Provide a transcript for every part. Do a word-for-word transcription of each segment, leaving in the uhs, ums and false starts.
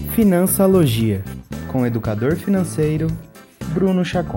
Financialogia, com o educador financeiro Bruno Chacon.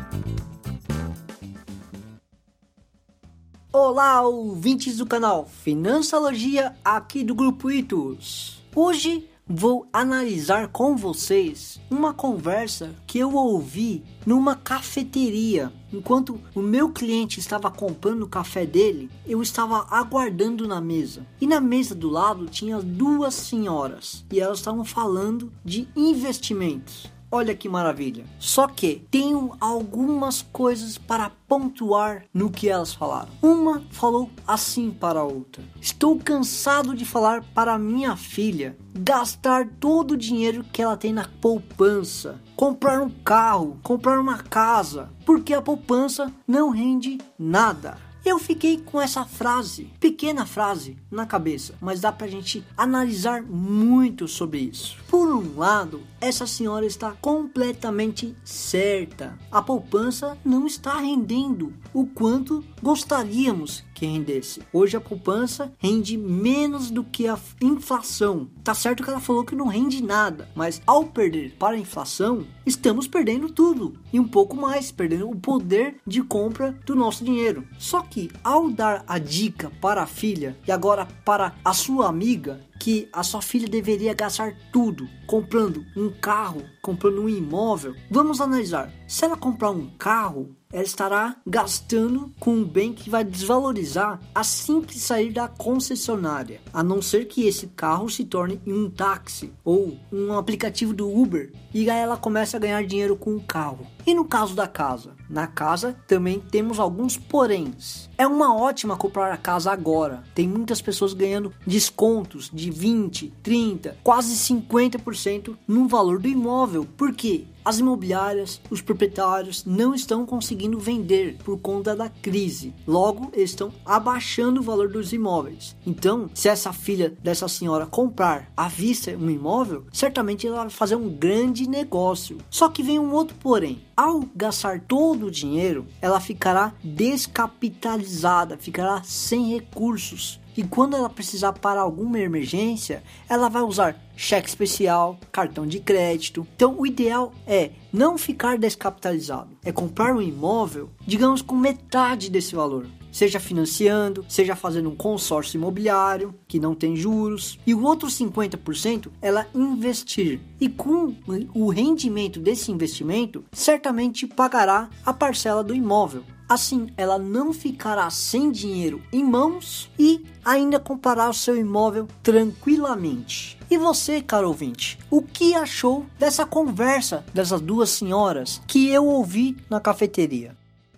Olá, ouvintes do canal Financialogia, aqui do Grupo Itos. Hoje vou analisar com vocês uma conversa que eu ouvi numa cafeteria. Enquanto o meu cliente estava comprando o café dele, eu estava aguardando na mesa. E na mesa do lado tinha duas senhoras e elas estavam falando de investimentos. Olha que maravilha. Só que tenho algumas coisas para pontuar no que elas falaram. Uma falou assim para a outra: estou cansado de falar para minha filha gastar todo o dinheiro que ela tem na poupança, comprar um carro, comprar uma casa, porque a poupança não rende nada. Eu fiquei com essa frase, pequena frase, na cabeça, mas dá pra gente analisar muito sobre isso. Por um lado, essa senhora está completamente certa. A poupança não está rendendo o quanto gostaríamos que rendesse. Hoje a poupança rende menos do que a inflação. Tá certo que ela falou que não rende nada, mas ao perder para a inflação, estamos perdendo tudo e um pouco mais, perdendo o poder de compra do nosso dinheiro. Só que ao dar a dica para a filha e agora para a sua amiga, que a sua filha deveria gastar tudo comprando um carro, comprando um imóvel, vamos analisar. Se ela comprar um carro, ela estará gastando com um bem que vai desvalorizar assim que sair da concessionária, a não ser que esse carro se torne um táxi ou um aplicativo do Uber e aí ela começa a ganhar dinheiro com o carro. E no caso da casa? Na casa também temos alguns poréns. É uma ótima comprar a casa agora. Tem muitas pessoas ganhando descontos de vinte, trinta, quase cinquenta por cento no valor do imóvel. Por quê? As imobiliárias, os proprietários não estão conseguindo vender por conta da crise. Logo, eles estão abaixando o valor dos imóveis. Então, se essa filha dessa senhora comprar à vista um imóvel, certamente ela vai fazer um grande negócio. Só que vem um outro porém. Ao gastar todo o dinheiro, ela ficará descapitalizada, ficará sem recursos. E quando ela precisar para alguma emergência, ela vai usar cheque especial, cartão de crédito. Então o ideal é não ficar descapitalizado, é comprar um imóvel, digamos, com metade desse valor. Seja financiando, seja fazendo um consórcio imobiliário que não tem juros. E o outro cinquenta por cento ela investir. E com o rendimento desse investimento, certamente pagará a parcela do imóvel. Assim, ela não ficará sem dinheiro em mãos e ainda comprará o seu imóvel tranquilamente. E você, caro ouvinte, o que achou dessa conversa dessas duas senhoras que eu ouvi na cafeteria?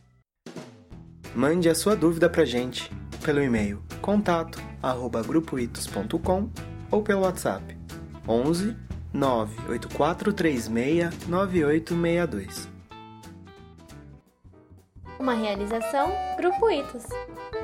Mande a sua dúvida pra gente pelo e-mail contato arroba grupo itos ponto com ou pelo WhatsApp onze nove oito quatro três seis nove oito seis dois. Uma realização Grupo Itos.